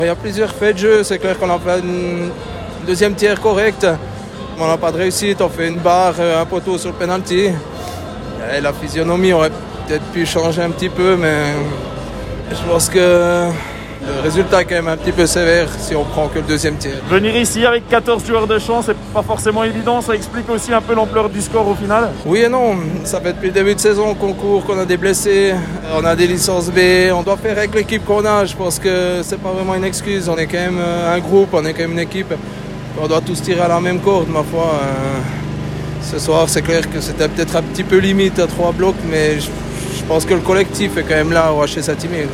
Il y a plusieurs faits de jeu, c'est clair qu'on a fait une deuxième tiers correcte. On n'a pas de réussite, on fait une barre, un poteau sur le penalty. Et la physionomie aurait peut-être pu changer un petit peu, mais je pense que le résultat est quand même un petit peu sévère si on prend que le deuxième tiers. Venir ici avec 14 joueurs de champ, c'est pas forcément évident. Ça explique aussi un peu l'ampleur du score au final. Oui et non, ça fait depuis le début de saison qu'on court, qu'on a des blessés, on a des licences B. On doit faire avec l'équipe qu'on a. Je pense que c'est pas vraiment une excuse. On est quand même un groupe, on est quand même une équipe. On doit tous tirer à la même corde, ma foi. Ce soir, c'est clair que c'était peut-être un petit peu limite à 3 blocs, mais je pense que le collectif est quand même là au HC Saint-Imier.